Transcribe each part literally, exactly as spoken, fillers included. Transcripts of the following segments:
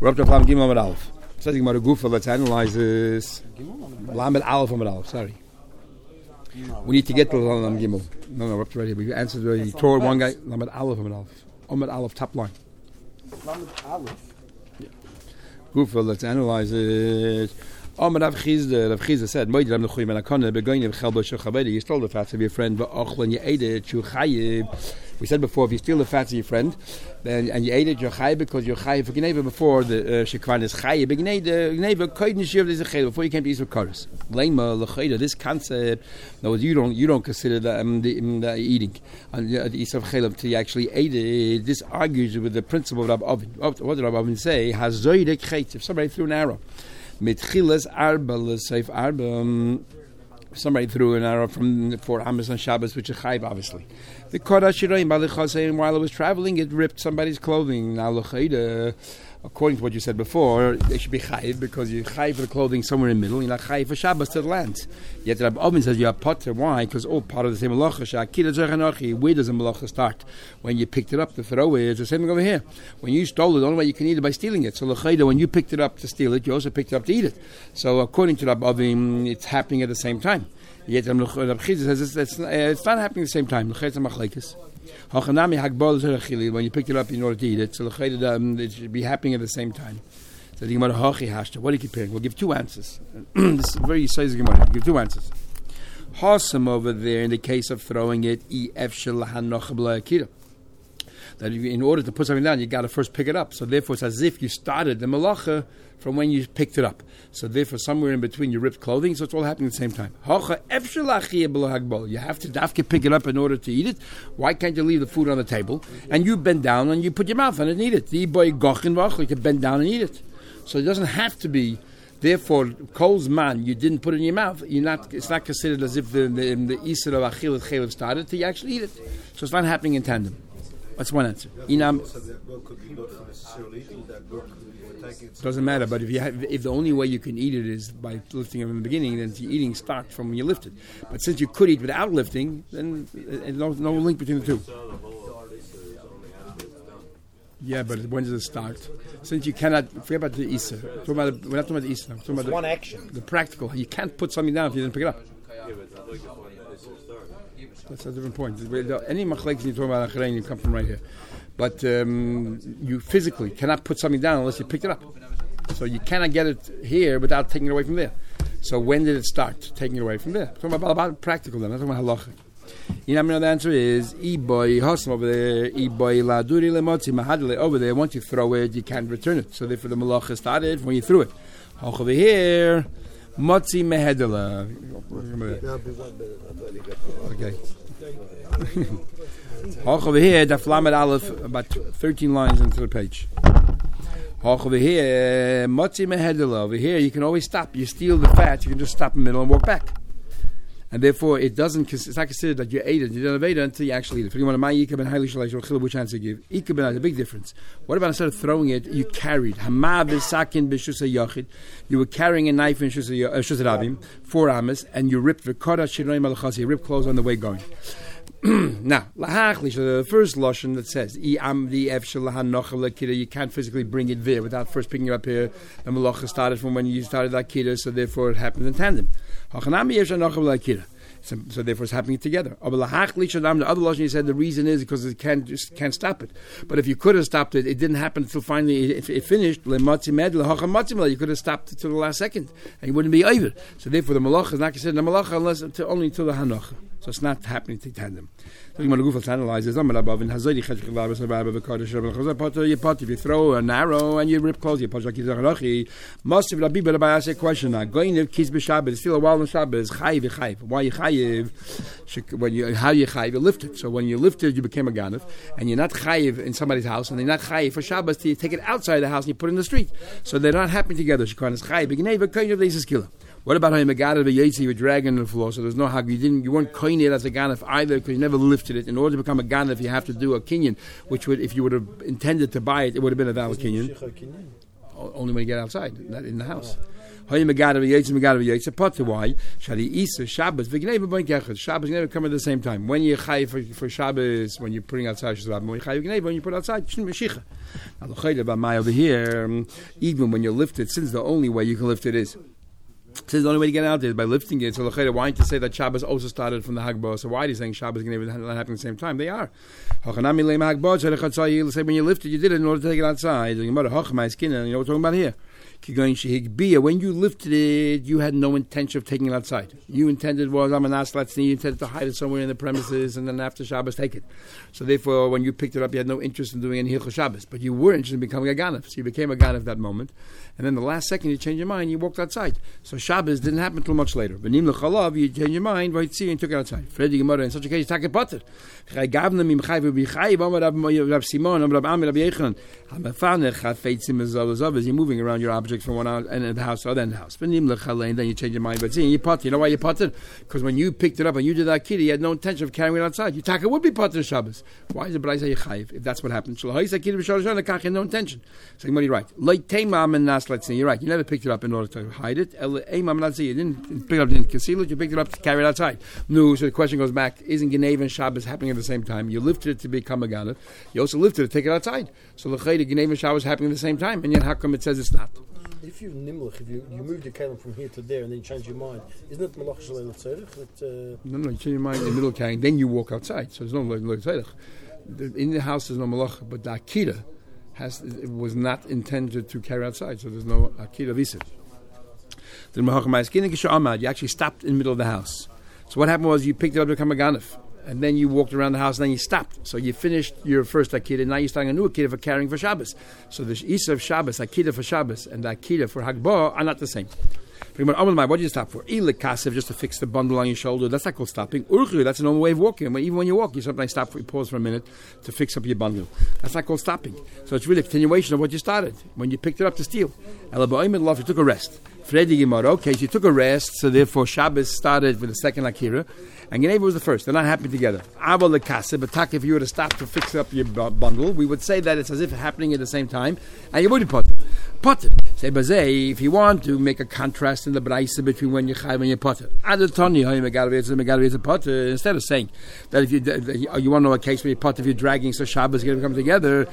We're up to Lam Gimel Amud Aleph. Says Gemara Gufa, let's analyze this. Lam Aleph Amud Aleph, sorry. We need to get to Lam Gimel. No, no, we're up to right here. We answered already. Tore one guy. Lam Aleph Amud Aleph. Amud Aleph, top line. Lam Aleph? Yeah. Gufa, let's analyze it. Amud Rav Chizda, Rav Chizda said, Moed Ram Nechuy Ben Akana, Begoyin of Chelba Shechavedi. You stole the fats of your friend, V'och, when you ate it, you chayib. We said before, if you steal the fats of your friend, then and you ate it, you're chayiv because you're chayiv for Gneva before the Shekvan is chayiv. Gneva, Koid Nishiv, there's a chayiv before you came to Yisrael Kodesh. Lema, Lechayda, this concept, no, you don't, you don't consider the, um, the, um, the eating and uh, the Yisrael Chaylev until you actually ate it. This argues with the principle of Rabbi Ovin. What did Rabbi Ovin say? Hazoydek chayt. If somebody threw an arrow, mitchilas arba l'seif arba. Somebody threw an arrow from for Amos on Shabbos, which is chayiv, obviously. The Kodesh Shirayim Balichasayim, while it was traveling, it ripped somebody's clothing. Now, l'chayda, according to what you said before, they should be chayiv because you're chayiv for the clothing somewhere in the middle. You're not chayiv for Shabbos to the land. Yet Rabbi Ovin says you are potter. Why? Because all part of the same malacha. Sha'akira zerchanochi. Where does the malacha start? When you picked it up to throw it. It's the same thing over here. When you stole it, the only way you can eat it by stealing it. So l'chayda, when you picked it up to steal it, you also picked it up to eat it. So according to Rabbi Ovin, it's happening at the same time. Yet Rabbi Chizda says it's, it's, uh, it's not happening at the same time. When you picked it up in order to eat it, so it should be happening at the same time. So the Gemara Hachi Hashta. What are you comparing? We'll give two answers. This is very size Gemara. We'll give two answers. Hasam over there in the case of throwing it, that in order to put something down, you got to first pick it up. So therefore, it's as if you started the malacha from when you picked it up. So therefore, somewhere in between, you ripped clothing, so it's all happening at the same time. You have to dafke pick it up in order to eat it. Why can't you leave the food on the table and you bend down and you put your mouth on it and eat it? You can bend down and eat it. So it doesn't have to be. Therefore, kol's man, you didn't put it in your mouth. You're not. It's not considered as if the the, the isur of achil chaylev started till you actually eat it. So it's not happening in tandem. That's one answer. Inam doesn't matter, but if you have, if the only way you can eat it is by lifting it in the beginning, then the eating starts from when you lift it. But since you could eat without lifting, then there's no, no link between the two. Yeah, but when does it start? Since you cannot, forget about the Isa. We're not talking about the Isa. We're talking about the, one action. The practical. You can't put something down if you didn't pick it up. That's a different point. Any machlekes you talk about acharei, you come from right here. But um, you physically cannot put something down unless you picked it up. So you cannot get it here without taking it away from there. So when did it start taking it away from there? I'm talking about, about practical then. I'm talking about halacha. You know, the answer is iboy hosam over there, iboy laduri lemotzi mahadle over there. Once you throw it, you can't return it. So therefore, the malacha started when you threw it. Hoch over here, motzi mehedela. Okay. Hoch over here, the flamed aleph, about thirteen lines into the page. Hoch over here, motzi mehedela. Over here, you can always stop. You steal the fat, you can just stop in the middle and walk back. And therefore, it doesn't. It's not considered that you ate it. You didn't eat it until you actually eat it. Which answer you give? Ikeben has a big difference. What about instead of throwing it, you carried? You were carrying a knife in Shusay Rabim, four amas, and you ripped the kodah shirayim alachasi. You ripped clothes on the way going. Now, the first lashon that says you can't physically bring it there without first picking it up here. The malacha started from when you started that kiddah, so therefore it happened in tandem. So, so therefore it's happening together. The other lashon he said the reason is because it can't just can't stop it. But if you could have stopped it, it didn't happen until finally it, it finished. You could have stopped it to the last second, and you wouldn't be over. So therefore the malacha is not considered the malacha unless until, only until the hanocha. So it's not happening to tandem. So you want to analyze this. If you throw an arrow and you rip clothes, you must have be better by ask a question. Now, going to kiss b'Shabbat is still a while in Shabbos. Chayiv, chayiv. Why you chayiv? When you how you chayiv? You lift it. So when you lift it, you became a ganef, and you're not chayiv in somebody's house, and you're not chayiv for Shabbos till you take it outside the house and you put it in the street. So they're not happening together. Shekhan is chayiv. B'gneva kayin of this killer. What about how you megaded the yetzi with dragging on the floor? So there's no hag. You didn't. You weren't koined as a ganef either because you never lifted it. In order to become a ganef, you have to do a kinyan, which would, if you would have intended to buy it, it would have been a valid kinyan. Only when you get outside, not in the house. Hoy megadav v'yotze megadav v'yotze potter. Why? Shali Isa Shabbos v'gneva boink echad. Shabbos and gneva come at the same time. When you chayiv for, for Shabbos, when you're putting outside Shabbos, when you chayiv gneva, when you put outside Meshicha. Now the chayda about my over here, um, even when you're lifted, since the only way you can lift it is. Since the only way to get out there is by lifting it. So the why to say that Shabbos also started from the Hagbah? So why are you saying Shabbos and Gneva not happening at the same time? They are. Say when you lift it, you did it in order to take it outside. You know what we're talking about here? When you lifted it, you had no intention of taking it outside. You intended was I'm an aslat, you intended to hide it somewhere in the premises, and then after Shabbos take it. So therefore, when you picked it up, you had no interest in doing any Hilchos Shabbos, but you were interested in becoming a Ganav. So you became a Ganav that moment, and then the last second you changed your mind, you walked outside. So Shabbos didn't happen until much later. But Nim L'chalav, you changed your mind, right? See, and took it outside. Fredi Gemara, in such a case, take a potter. You're moving around your object from one end of the house to the other end of the house. Then you change your mind. But see, you potter. You know why you potter? Because when you picked it up and you did that kitty, you had no intention of carrying it outside. You taka would be potter Shabbos. Why is it B'rayza Yechayiv? If that's what happened, no intention. So you're right. You're right. You never picked it up in order to hide it. You didn't pick it up, didn't conceal it. You picked it up to carry it outside. No. So the question goes back: isn't Geneva and Shabbos happening at the same time? You lifted it to become a Ganav. You also lifted it to take it outside. So the Geneva and Shabbos happening at the same time, and yet how come it says it's not? If you nimlich, if you, you move the kalim from here to there and then you change your mind, isn't it malach shalei l'tzorich? No, no, you change your mind in the middle of carrying, then you walk outside. So there's no l'tzorich. In the house there's no malach, but the akida has it was not intended to carry outside, so there's no akida visit. You actually stopped in the middle of the house. So what happened was you picked it up to become a ganef. And then you walked around the house, and then you stopped. So you finished your first Akida, and now you're starting a new Akida for carrying for Shabbos. So the Isa of Shabbos, Akida for Shabbos, and the Akida for Hagbah are not the same. What did you stop for? Ilikasev, just to fix the bundle on your shoulder. That's not called stopping. Urchu, that's a normal way of walking. Even when you walk, you sometimes stop for, you pause for a minute to fix up your bundle. That's not called stopping. So it's really a continuation of what you started when you picked it up to steal. You took a rest. Fredi Gemara, okay, so you took a rest, so therefore Shabbos started with the second Akira, and Geneva was the first. They're not happy together. Abba lekase, but tak, if you were to stop to fix up your b- bundle, we would say that it's as if happening at the same time, and you wouldn't put it. Put it. Say bazei, if you want to make a contrast in the braisa between when you chayv and you put it. Instead of saying that if you you want to know a case where you put if you're dragging, so Shabbos is going to come together.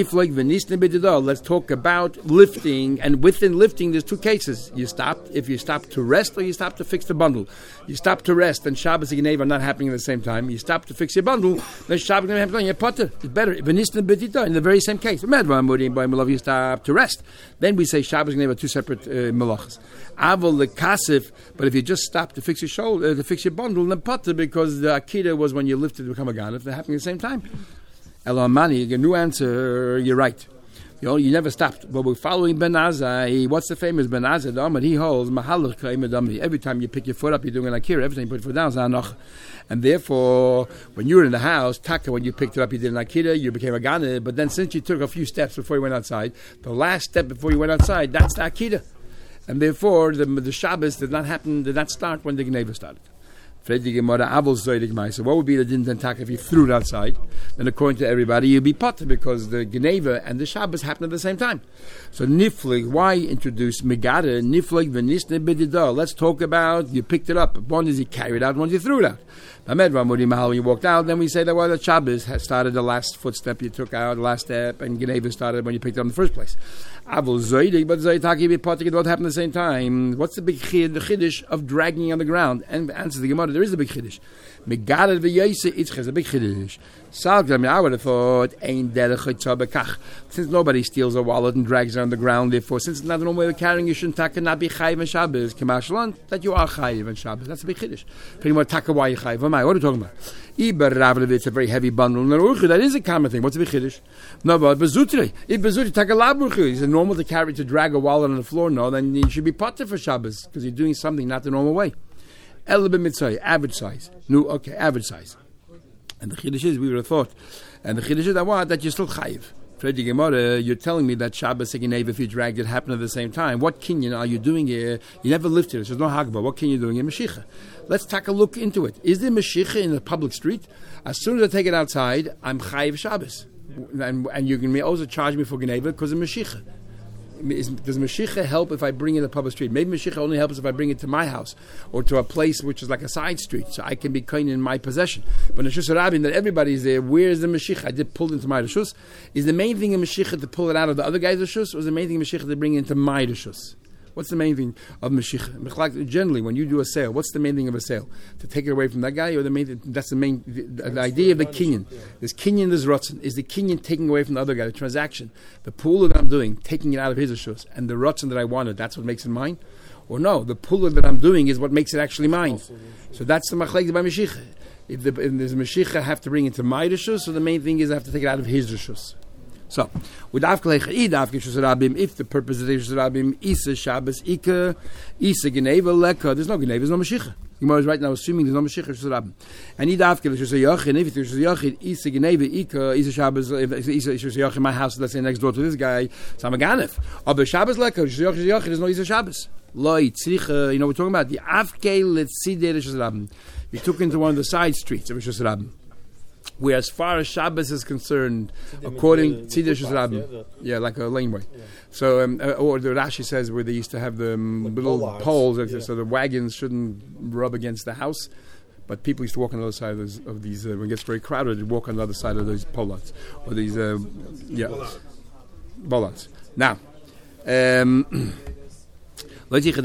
Let's talk about lifting, and within lifting, there's two cases. You stop if you stop to rest, or you stop to fix the bundle. You stop to rest, and Shabbos and Geneva are not happening at the same time. You stop to fix your bundle, then Shabbos and Geneva are happening. It's better. In the very same case. You stop to rest. Then we say Shabbos and Geneva are two separate uh, malachas. Avol the kasif, but if you just stop to fix your shoulder, uh, to fix your bundle, then potter, because the akida was when you lifted to become a ganef. They're happening at the same time. Elamani, a new answer. You're right. You know, you never stopped. But we're following Ben Azai. What's the famous Ben Azai? The Amad, he holds mahalach ka'imad. Every time you pick your foot up, you're doing an akira. Every time you put your foot down, zanach. And therefore, when you were in the house, taka, when you picked it up, you did an akira, you became a ganeh. But then since you took a few steps before you went outside, the last step before you went outside, that's the akira. And therefore, the, the Shabbos did not happen, did not start when the Geneva started. So what would be the din tentaka if you threw it outside? Then according to everybody, you'd be potter, because the Geneva and the Shabbos happen at the same time. So niflig, why introduce megada? Niflig v'nisne b'didah. Let's talk about you picked it up. One is you carried it out, one is you threw it out. When you walked out, then we say that well, the Shabbos has started the last footstep you took out, the last step, and Geneva started when you picked it up in the first place. Avol zoidig, but zoitaki be potter, it both happened at the same time. What's the big chid, the chiddush of dragging on the ground? And answer the Gemara, there is a big chiddush. Megadad v'yoyse itzches, a big chiddush. Salgam, I would have thought, ain't derech bekach. Since nobody steals a wallet and drags it on the ground, therefore, since it's not the normal way of carrying, you shouldn't taka not be chayiv and Shabbos. Kemashalon, that you are chayiv and Shabbos. That's a big chiddush. Pretty much taka why you chayiv. What are you talking about? It's a very heavy bundle. That is a common thing. What's a big chiddush? No, but bezutre. If bezutre taka laburchu, is it normal to carry to drag a wallet on the floor? No, then you should be potter for Shabbos because you're doing something not the normal way. Elbe mitzvah, average size. No, okay, average size. And the chiddush is, we would have thought, and the chiddush is that what? That you're still chayiv. Fredi Gemara, you're telling me that Shabbos and Geneva, if you dragged it, happened at the same time. What kinyan are you doing here? You never lifted it, so there's no hagbah. What kinyan are you doing in Mashiach? Let's take a look into it. Is there Mashiach in the public street? As soon as I take it outside, I'm chayiv Shabbos. And, and you can also charge me for Geneva because of Mashiach. is, does Mashiach help if I bring it to the public street? Maybe Mashiach only helps if I bring it to my house or to a place which is like a side street, so I can be kind in my possession. But in Rishus Rabim, that everybody's there, where is the Mashiach? I did pull into my Rishus. Is the main thing in Mashiach to pull it out of the other guy's Rishus, or is the main thing in Mashiach to bring it into my Rishus? What's the main thing of Mashiach? Generally, when you do a sale, what's the main thing of a sale? To take it away from that guy, or the main thing, that's the main, the, the idea of the kinyan. There's kinyan, there's rotzen. Is the kinyan taking away from the other guy, the transaction, the pool that I'm doing, taking it out of his rishus, and the rotzen that I wanted, that's what makes it mine? Or no, the pull that I'm doing is what makes it actually mine. So that's the machlek by Mashiach. If the if there's Mashiach, I have to bring it to my rishus, so the main thing is I have to take it out of his rishus. So, with Avkalech Eid, Avkishus Rabim, if the purpose of the Rishus Rabim, Isa Shabbos, Ika, Isa Geneva, Leka, there's no Geneva, there's no Mashiach. Gemara is right now assuming there's no Mashiach, Rishus Rabim. And Eid Avkalech Rishus Yachin, if it's Rishus Yachin, Isa Geneva, Ika, Isa Shabbos, Isa Rishus Yachin, my house, let's say next door to this guy, so I'm a Ganef. Aber Shabbos Leka, Rishus Yachin, Yachin, there's no Isa Shabbos. Loi, Tzricha, you know what we're talking about? The Avkei Letzidei Rishus Rabim. You took into one of the side streets of Rishus Rabim. Where as far as Shabbos is concerned, according to Tzidei Rishus Rabim, yeah, like a laneway. Yeah. So, um, uh, or the Rashi says where they used to have the um, like little bollards. poles, yeah. So the wagons shouldn't rub against the house, but people used to walk on the other side of, those, of these. Uh, when it gets very crowded, they'd walk on the other side of those bollards or these, uh, yeah, bollards. Now, um, now there's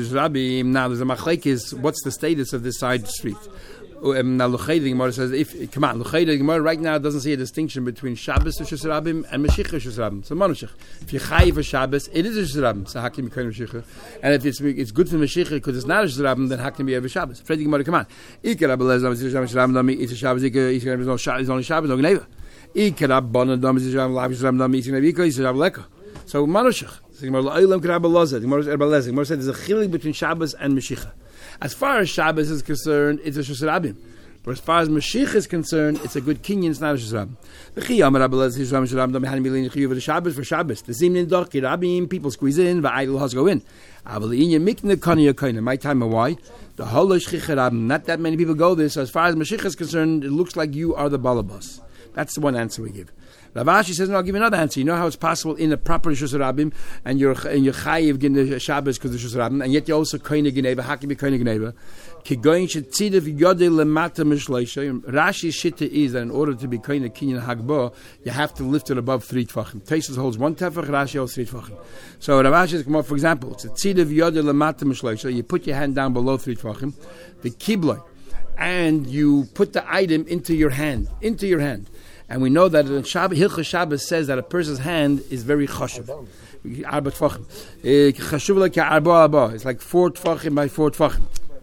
a machlekes. What's the status of this side street? Um, now, Luchayda, the Gemara says, if, come on, Luchayda, the Gemara right now doesn't see a distinction between Shabbos Rishus Rabim and Mashiach Rishus Rabim. So, Manushach, if you chayiv for Shabbos, it is Rishus Rabim, so how can you be Mashiach? And if it's, it's good for Mashiach because it's not Rishus Rabim, then how can you be over Shabbos? Freddy Gemara, come on. Ika Rabbi Lezam, Rishus Rabim, it's a Shabbos, Ika, Ika, there's no Shabbos, there's only Shabbos, no Gneva. Ika Rabbi Bonadam, Rishus Rabim, Rishus Rabim, Ika, Ika, Ika, Ika, Ika. So, Manushach, the Gemara, La'olam Rabbi Lezam, the Gemara says, the Gemara said there's a chilik between Shabbos and Mashiach. As far as Shabbos is concerned, it's a Rishus Rabim. But as far as Mashiach is concerned, it's a good kinyan, it's not a Rishus Rabim. The Chiyam Rabbi Lezam, Rishus Rabim, Rabbi Hanim Milin Chiyuv the Shabbos for Shabbos. The Zimnin Doch, Rabim, people squeeze in, the idol has go in. Avalinya Mikna Kanya Kaina. My time and why? The Holosh Chicharabim. Not that many people go there. So as far as Mashiach is concerned, it looks like you are the balabas. That's the one answer we give. Rav Ashi says, no, I'll give you another answer. You know how it's possible in a proper Rishus Rabim, and you're and you're chayiv gin Shabbos because of Rishus Rabim, and yet you're also koine geneva. How can you be koine geneva? Kigoyin shetzidav yodei lemata mishleisha. Rashi's shitta is that in order to be koine kinyan hagba, you have to lift it above three tefachim. Taisus holds one tefach, Rashi holds three tefachim. So Rav Ashi says, for example, it's a tzidav yodei lemata mishleisha. You put your hand down below three tefachim, the kibloi, and you put the item into your hand, into your hand. And we know that in Shabbos, Hilchos Shabbos says that a person's hand is very chashuv. Arba tfachim. Chashuv like arba arba. It's like four tfachim by four tfachim.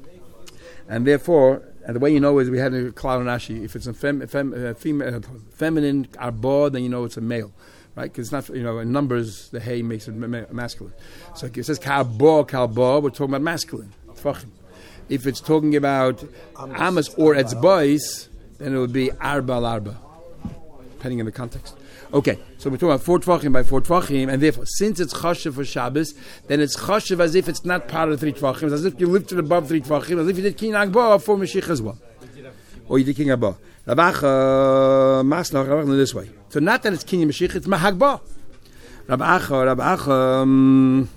And therefore, and the way you know is we had a klal and Rashi. If it's a fem, fem, uh, fem, uh, feminine arba, then you know it's a male, right? Because it's not, you know, in numbers the hay makes it ma- masculine. So it says kalba kalba. We're talking about masculine tfachim. If it's talking about amas or etzbais, then it would be arba arba. Depending on the context. Okay, so we're talking about four tvachim by four tvachim, and therefore, since it's chashiv for Shabbos, then it's chashiv as if it's not part of the three tvachim, it's as if you lifted above three tvachim, as if you did king agba for Mashiach as well. Or you did king agba. Rabacha, masnach, Rabacha, this way. So not that it's king Mashiach, it's mahagba. Rabacha, Rabacha, um,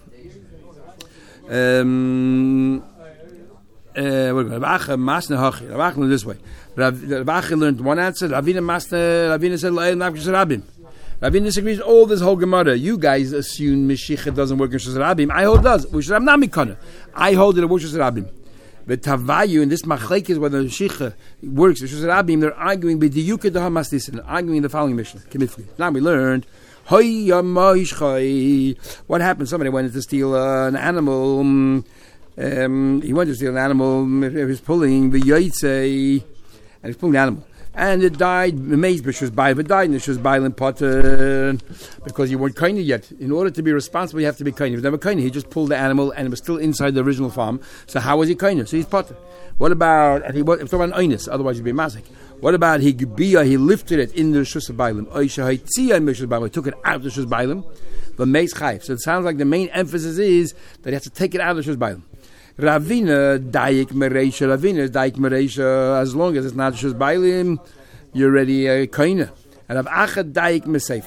um, uh, Rabacha, masnach, Rabacha, this way. Rav Achi learned one answer. Ravina Master, Ravina said, Rabim. Ravina disagrees with all this whole Gemara. You guys assume Mashiach doesn't work in Rishus Rabim. I hold it does. Rishus Rabim Namikana. I hold it in Rishus Rabim. But Tavayu, in this Machlek is whether Mashiach works in Rishus Rabim, they're arguing with the Yukad Hamastis, and arguing the following mission. Now we learned, what happened? Somebody went to steal uh, an animal. Um, he went to steal an animal. He was pulling the Yaitse. And it's pulling the animal. And it died, the maze bush was by, but died, and it was violent potter because you weren't kind yet. In order to be responsible, you have to be kind. If you never kind, he just pulled the animal and it was still inside the original farm. So how was he kind? So he's potter. What about, and he was talking about an otherwise he'd be mazik. What about he gubiyah, he lifted it in the Rishus Bailim. He took it out of the Rishus Bailim, the maze chayv. So it sounds like the main emphasis is that he has to take it out of the Rishus Bailim. Ravina Dayik Mereisha, Ravina is Dayik Mereisha, as long as it's not Rishus Bailim, you're already a uh, Kaina. And Rav Acha Dayik Mesefer.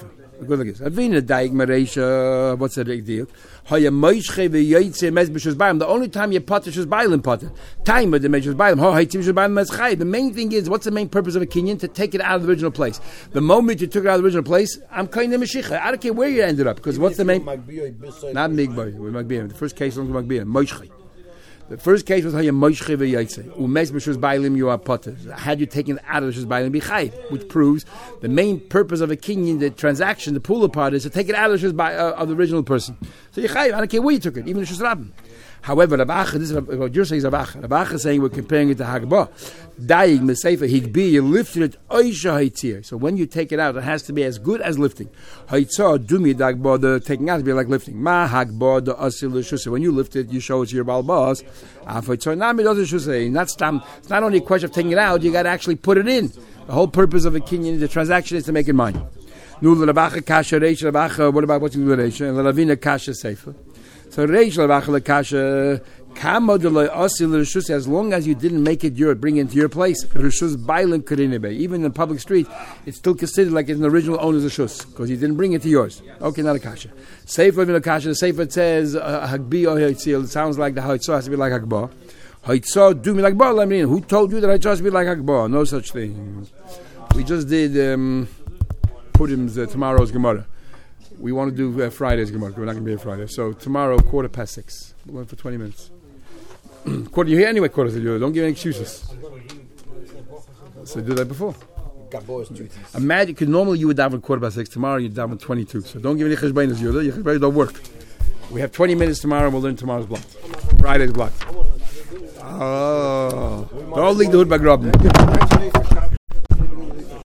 Good like this. Avina daig mareisha. What's the big deal? Haya moishche v'yoytze mezbishus b'ayim. The only time you potter shus b'ayim potter. Time with the mezbishus b'ayim. Ha haytim shus b'ayim mezchay. The main thing is, what's the main purpose of a kinyan? To take it out of the original place. The moment you took it out of the original place, I'm kind of meshicha. I don't care where you ended up, because what's the main? Not migboy. With magbiyah. The first case was magbiyah. Moishche. The first case was how you moishche v'yaitze. Umes b'shus b'ayim you are potter. Had you taken it out of the shus b'ayim b'chay, which proves the main purpose of a kinyan, the transaction, the pool apart, is to take it out of the shus uh, of the original person. So you chay. I don't care where you took it, even the shus rabbim. However, Rabacha, this is what you're saying is Rabacha. Rabacha is saying we're comparing it to Hagbah. Daig Meseifa Higbi, you lifted it Oisha Haitzir. So when you take it out, it has to be as good as lifting. Haitzah Dumi Dagbah, the taking out to be like lifting. Ma Hagbah the Asil Shusay. When you lift it, you show it to your Balbas. Afaitzah Nami doesn't Shusay. Not stam. It's not only a question of taking it out, you got to actually put it in. The whole purpose of a kinyan, the transaction, is to make it mine. Nu Rabacha Kasha Reish Rabacha. What about what's in the Reish? And Ravina Kasha Seifa. So Reish Lavachal Kasha Kama Delay Asil Rishus, as long as you didn't make it your bring it into your place, Rishus Bailan Karinebe. Even in the public street, it's still considered like it's an original owner's Rishus, because you didn't bring it to yours. Okay, not a Kasha. Sefer in a Kasha, the Sefer says Hagbi or Haitzil. It sounds like the Haitzah has to be like Hagbah. Haitzah do me like Bar. I mean, who told you that Haitzah has to be like Hagbah? No such thing. We just did um, Purim's uh, tomorrow's Gemara. We want to do uh, Friday's Gemara. We're not going to be here Friday. So tomorrow, quarter past six. We'll wait for twenty minutes. quarter, you're here anyway, quarter to you. Don't give any excuses. So do that before. Imagine, because normally you would daven quarter past six. Tomorrow you daven twenty-two. So don't give any cheshbainas. Your cheshbainas don't work. We have twenty minutes tomorrow and we'll learn tomorrow's block. Friday's block. Oh. Don't leave the hood by grabbing.